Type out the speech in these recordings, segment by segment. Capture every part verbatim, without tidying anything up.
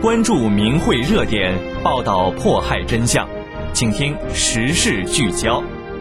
关注民慧热点，报道迫害真相，请听时事聚焦。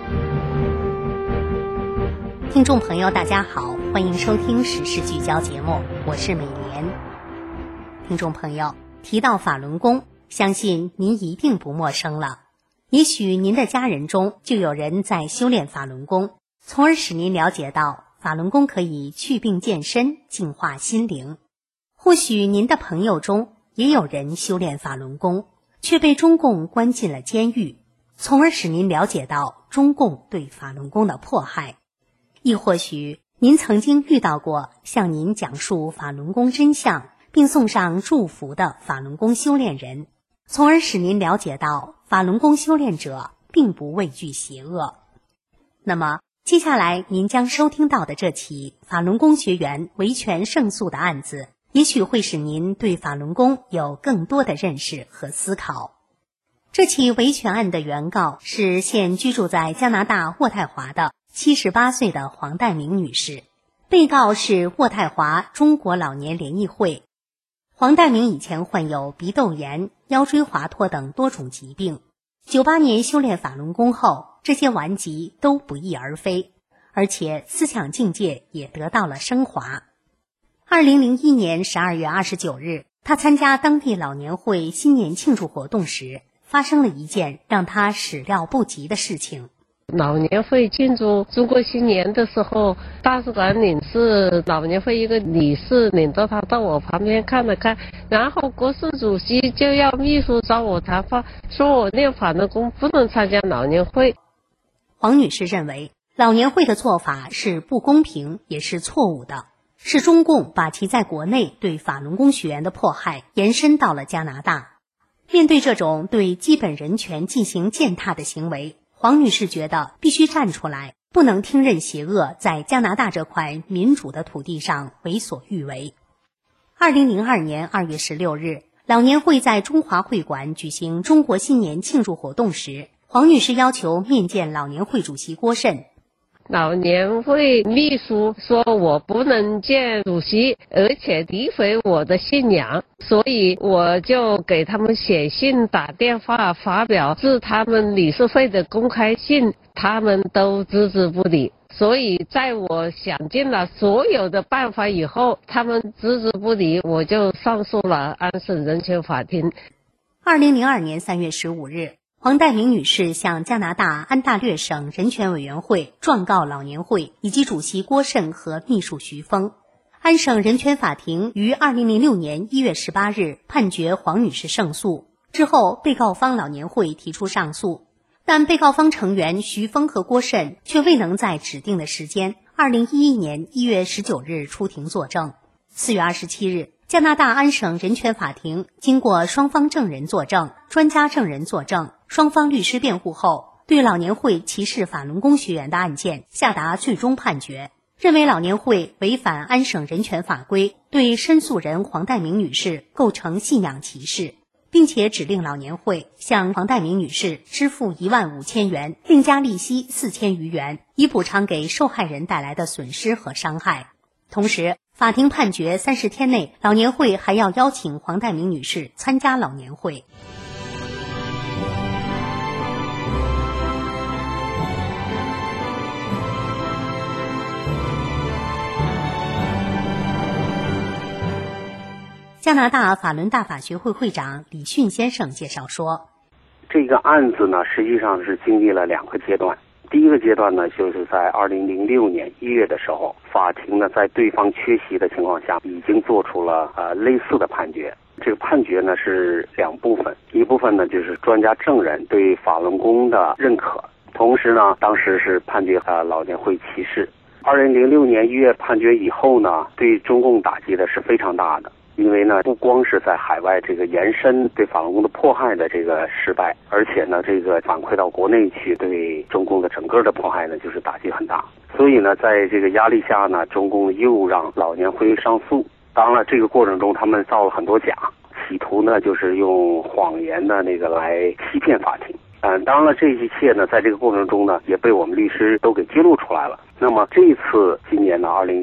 听众朋友大家好，欢迎收听时事聚焦节目，我是美莲。听众朋友，提到法轮功，相信您一定不陌生了。也许您的家人中就有人在修炼法轮功，从而使您了解到法轮功可以祛病健身，净化心灵。或许您的朋友中也有人修炼法轮功，却被中共关进了监狱，从而使您了解到中共对法轮功的迫害。亦或许您曾经遇到过向您讲述法轮功真相并送上祝福的法轮功修炼人，从而使您了解到法轮功修炼者并不畏惧邪恶。那么接下来您将收听到的这起法轮功学员维权胜诉的案子，也许会使您对法轮功有更多的认识和思考。这起维权案的原告是现居住在加拿大渥太华的七十八岁的黄代明女士，被告是渥太华中国老年联谊会。黄代明以前患有鼻窦炎、腰椎滑脱等多种疾病，九八年修炼法轮功后，这些顽疾都不翼而飞，而且思想境界也得到了升华。二零零一年十二月二十九日，他参加当地老年会新年庆祝活动时，发生了一件让他始料不及的事情。 老年会庆祝中国新年的时候，大使馆领事老年会一个理事领着他到我旁边看了看，然后国事主席就要秘书找我谈话，说我练法轮功不能参加老年会。 黄女士认为老年会的做法是不公平也是错误的，是中共把其在国内对法轮功学员的迫害延伸到了加拿大。面对这种对基本人权进行践踏的行为，黄女士觉得必须站出来，不能听任邪恶在加拿大这块民主的土地上为所欲为。二零零二年二月十六日，老年会在中华会馆举行中国新年庆祝活动时，黄女士要求面见老年会主席郭慎。 老年会秘书说我不能见主席，而且诋毁我的信仰，所以我就给他们写信打电话发表致他们理事会的公开信，他们都置之不理。所以在我想尽了所有的办法以后，他们置之不理，我就上诉了安省人权法庭。 二零零二年三月十五日，黄代明女士向加拿大安大略省人权委员会状告老年会以及主席郭慎和秘书徐峰。安省人权法庭于二零零六年一月十八日判决黄女士胜诉，之后被告方老年会提出上诉，但被告方成员徐峰和郭慎却未能在指定的时间二零一一年一月十九日出庭作证。四月二十七日，加拿大安省人权法庭经过双方证人作证、专家证人作证、双方律师辩护后，对老年会歧视法轮功学员的案件下达最终判决，认为老年会违反安省人权法规，对申诉人黄代明女士构成信仰歧视，并且指令老年会向黄代明女士支付一万五千元，另加利息四千余元，以补偿给受害人带来的损失和伤害。同时，法庭判决三十天内，老年会还要邀请黄代明女士参加老年会。加拿大法轮大法学会会长李迅先生介绍说， 这个案子呢，实际上是经历了两个阶段。第一个阶段呢，就是在二零零六年一月的时候，法庭呢在对方缺席的情况下，已经做出了呃类似的判决。这个判决呢是两部分，一部分呢就是专家证人对法轮功的认可，同时呢，当时是判决呃老年会歧视。二零零六年一月判决以后呢，对中共打击的是非常大的。因为呢，不光是在海外这个延伸对法轮功的迫害的这个失败，而且呢，这个反馈到国内去对中共的整个的迫害呢，就是打击很大。所以呢，在这个压力下呢，中共又让老年会上诉。当然，这个过程中他们造了很多假，企图呢就是用谎言的那个来欺骗法庭。嗯，当然了，这一切呢，在这个过程中呢，也被我们律师都给揭露出来了。那么这一次，今年呢，二零一一年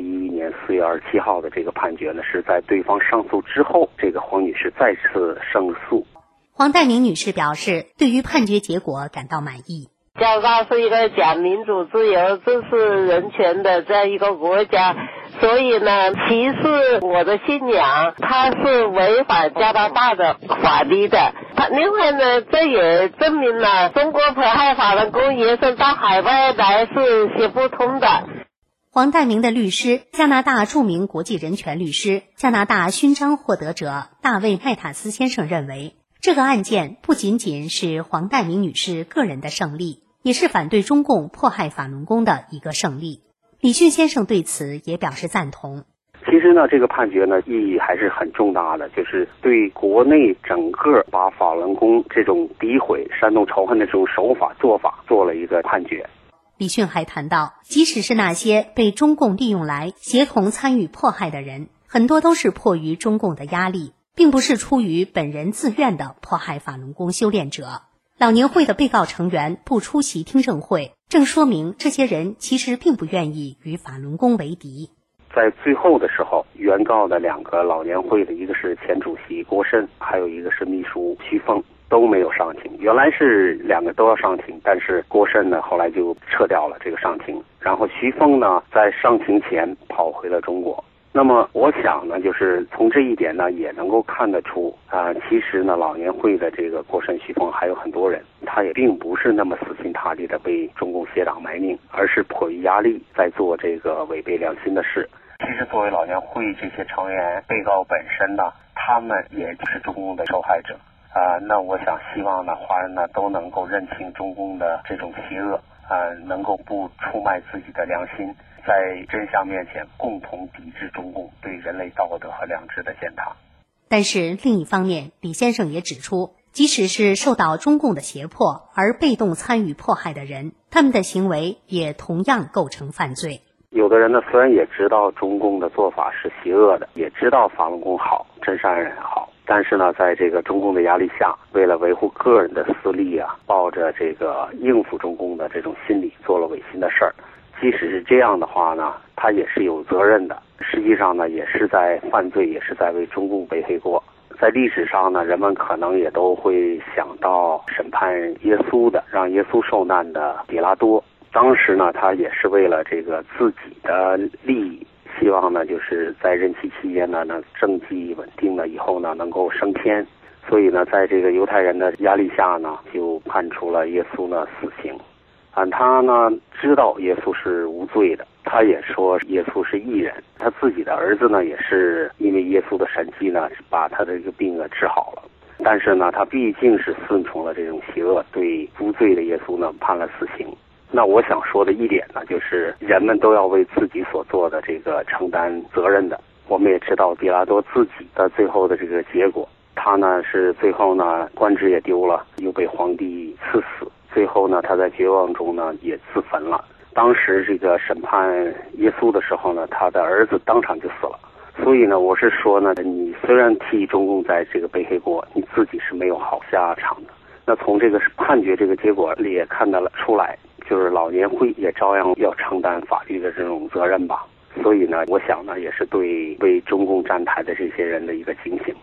年四月二十七号的这个判决呢，是在对方上诉之后，这个黄女士再次胜诉。 黄代明女士表示，对于判决结果感到满意。 加拿大是一个讲民主自由、重视人权的这样一个国家，所以呢，歧视我的信仰，它是违反加拿大的法律的。它另外呢，这也证明了中国迫害法轮功延伸到海外来是行不通的。 黄代明的律师，加拿大著名国际人权律师、加拿大勋章获得者大卫·麦塔斯先生认为，这个案件不仅仅是黄代明女士个人的胜利，也是反对中共迫害法轮功的一个胜利。李迅先生对此也表示赞同。 其实呢，这个判决呢意义还是很重大的，就是对国内整个把法轮功这种诋毁、煽动仇恨的这种手法做法做了一个判决。 李迅还谈到，即使是那些被中共利用来协同参与迫害的人，很多都是迫于中共的压力，并不是出于本人自愿的迫害法轮功修炼者。老年会的被告成员不出席听证会，正说明这些人其实并不愿意与法轮功为敌。 在最后的时候，原告的两个老年会的，一个是前主席郭申，还有一个是秘书徐凤，都没有上庭。原来是两个都要上庭，但是郭申呢后来就撤掉了这个上庭，然后徐凤呢在上庭前跑回了中国。那么我想呢，就是从这一点呢，也能够看得出啊、呃，其实呢，老年会的这个郭申、徐凤还有很多人，他也并不是那么死心塌地的被中共邪党埋命，而是迫于压力在做这个违背良心的事。其实作为老年会这些成员，被告本身呢，他们也是中共的受害者啊、呃。那我想希望呢，华人呢都能够认清中共的这种邪恶啊、呃，能够不出卖自己的良心。在真相面前共同抵制中共对人类道德和良知的践踏。 但是另一方面，李先生也指出，即使是受到中共的胁迫而被动参与迫害的人，他们的行为也同样构成犯罪。 有的人呢，虽然也知道中共的做法是邪恶的，也知道法轮功好，真善人好，但是呢，在这个中共的压力下，为了维护个人的私利啊，抱着这个应付中共的这种心理，做了违心的事儿。即使是这样的话呢，他也是有责任的，实际上呢也是在犯罪，也是在为中共背黑锅。在历史上呢，人们可能也都会想到审判耶稣的，让耶稣受难的比拉多，当时呢他也是为了这个自己的利益，希望呢就是在任期期间呢呢政绩稳定了以后呢能够升天，所以呢在这个犹太人的压力下呢，就判处了耶稣呢死刑。啊，他呢知道耶稣是无罪的，他也说耶稣是义人，他自己的儿子呢也是因为耶稣的神迹呢把他的这个病啊治好了，但是呢他毕竟是顺从了这种邪恶，对无罪的耶稣呢判了死刑。那我想说的一点呢，就是人们都要为自己所做的这个承担责任的。我们也知道比拉多自己的最后的这个结果，他呢是最后呢官职也丢了，又被皇帝赐死。最后呢，他在绝望中呢也自焚了。当时这个审判耶稣的时候呢，他的儿子当场就死了。所以呢，我是说呢，你虽然替中共在这个背黑锅，你自己是没有好下场的。那从这个判决这个结果里也看得了出来，就是老年会也照样要承担法律的这种责任吧。所以呢，我想呢，也是对为中共站台的这些人的一个警醒。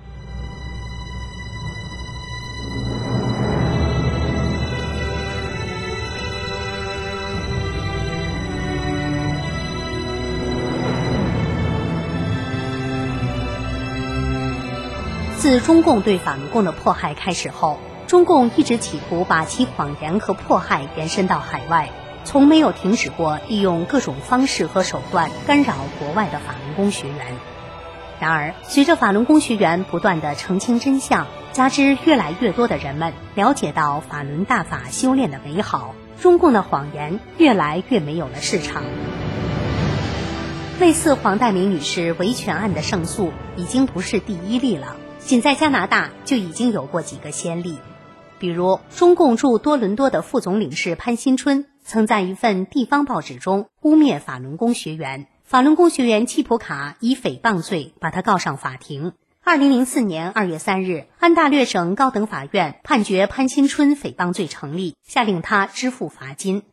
自中共对法轮功的迫害开始后，中共一直企图把其谎言和迫害延伸到海外，从没有停止过利用各种方式和手段干扰国外的法轮功学员。然而，随着法轮功学员不断的澄清真相，加之越来越多的人们了解到法轮大法修炼的美好，中共的谎言越来越没有了市场。类似黄代明女士维权案的胜诉已经不是第一例了，仅在加拿大就已经有过几个先例。比如中共驻多伦多的副总领事潘新春曾在一份地方报纸中污蔑法轮功学员，法轮功学员契普卡以诽谤罪把他告上法庭。二零零四年二月三日，安大略省高等法院判决潘新春诽谤罪成立，下令他支付罚金。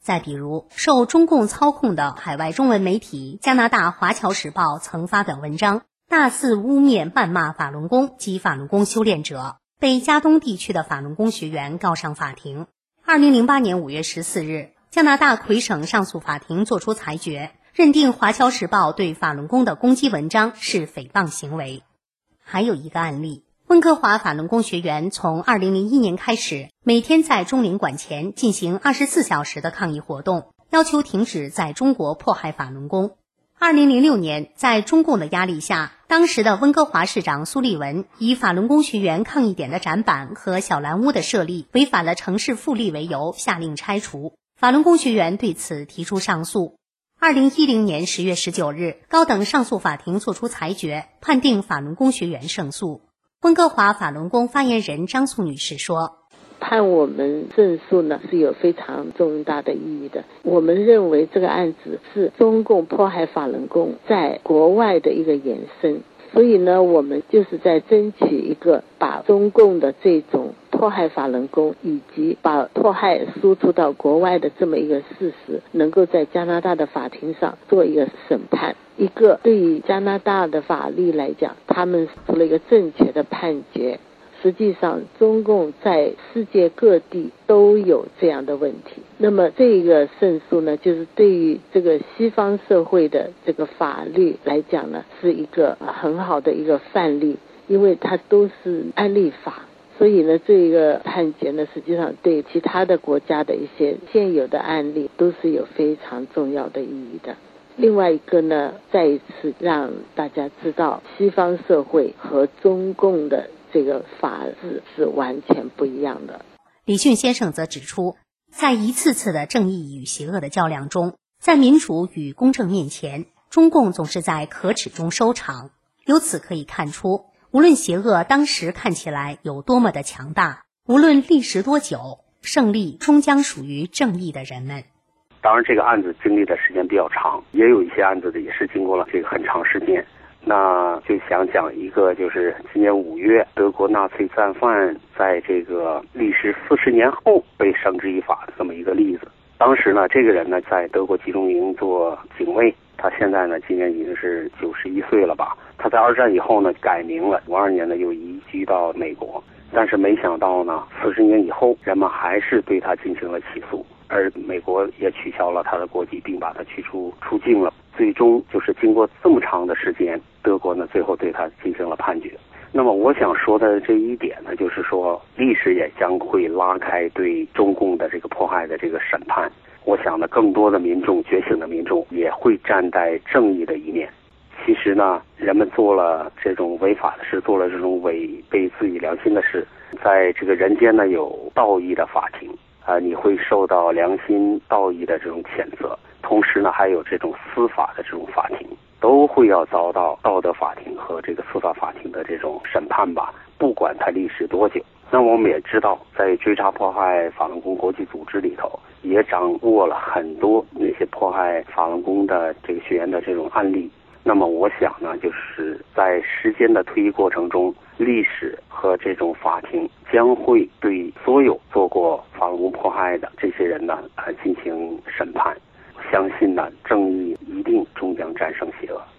再比如，受中共操控的海外中文媒体加拿大华侨时报曾发表文章，大肆污蔑谩骂法轮功及法轮功修炼者，被加东地区的法轮功学员告上法庭。二零零八年五月十四日，加拿大魁省上诉法庭作出裁决，认定华侨时报对法轮功的攻击文章是诽谤行为。还有一个案例，温哥华法轮功学员从二零零一年开始，每天在中领馆前进行二十四小时的抗议活动，要求停止在中国迫害法轮功。二零零六年，在中共的压力下，当时的温哥华市长苏利文以法轮功学员抗议点的展板和小蓝屋的设立违反了城市复利为由，下令拆除。法轮功学员对此提出上诉。二零一零年十月十九日，高等上诉法庭作出裁决，判定法轮功学员胜诉。温哥华法轮功发言人张素女士说， 判我们胜诉呢是有非常重大的意义的。我们认为这个案子是中共迫害法轮功在国外的一个延伸，所以呢我们就是在争取一个把中共的这种迫害法轮功以及把迫害输出到国外的这么一个事实，能够在加拿大的法庭上做一个审判。一个对于加拿大的法律来讲，他们做了一个正确的判决。实际上中共在世界各地都有这样的问题，那么这个胜诉呢，就是对于这个西方社会的这个法律来讲呢，是一个很好的一个范例，因为它都是案例法，所以呢这个判决呢，实际上对其他的国家的一些现有的案例都是有非常重要的意义的。另外一个呢，再一次让大家知道西方社会和中共的这个法治是完全不一样的。 李迅先生则指出，在一次次的正义与邪恶的较量中，在民主与公正面前，中共总是在可耻中收场。由此可以看出，无论邪恶当时看起来有多么的强大，无论历时多久，胜利终将属于正义的人们。 当然这个案子经历的时间比较长，也有一些案子的也是经过了这个很长时间。那就想讲一个，就是今年五月，德国纳粹战犯在这个历时四十年后被绳之以法的这么一个例子。当时呢，这个人呢在德国集中营做警卫，他现在呢今年已经是九十一岁了吧。他在二战以后呢改名了，五二年呢又移居到美国，但是没想到呢，四十年以后，人们还是对他进行了起诉。而美国也取消了他的国籍，并把他驱逐出境了。最终就是经过这么长的时间，德国呢最后对他进行了判决。那么我想说的这一点呢，就是说历史也将会拉开对中共的这个迫害的这个审判。我想呢，更多的民众，觉醒的民众也会站在正义的一面。其实呢，人们做了这种违法的事，做了这种违背自己良心的事，在这个人间呢有道义的法庭。啊、呃，你会受到良心道义的这种谴责，同时呢，还有这种司法的这种法庭，都会要遭到道德法庭和这个司法法庭的这种审判吧，不管它历时多久。那我们也知道，在追查迫害法轮功国际组织里头，也掌握了很多那些迫害法轮功的这个学员的这种案例。那么我想呢，就是在时间的推移过程中，历史和这种法庭将会对所有做过法轮功迫害的这些人呢，呃，进行审判。相信呢，正义一定终将战胜邪恶。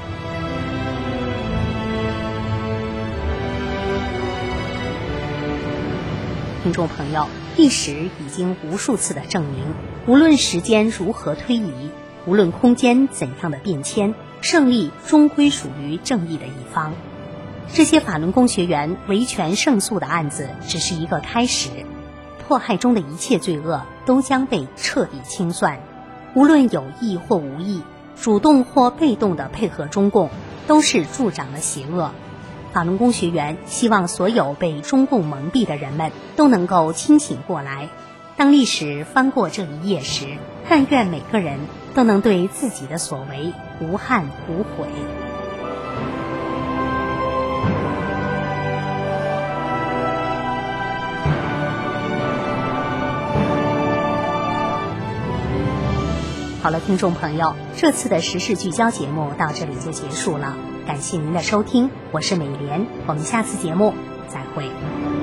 听众朋友，历史已经无数次的证明，无论时间如何推移，无论空间怎样的变迁，胜利终归属于正义的一方。这些法轮功学员维权胜诉的案子只是一个开始，迫害中的一切罪恶都将被彻底清算。无论有意或无意，主动或被动的配合中共，都是助长了邪恶。法轮功学员希望所有被中共蒙蔽的人们都能够清醒过来。当历史翻过这一页时，但愿每个人都能对自己的所为无憾无悔。好了，听众朋友，这次的时事聚焦节目到这里就结束了，感谢您的收听，我是美莲，我们下次节目再会。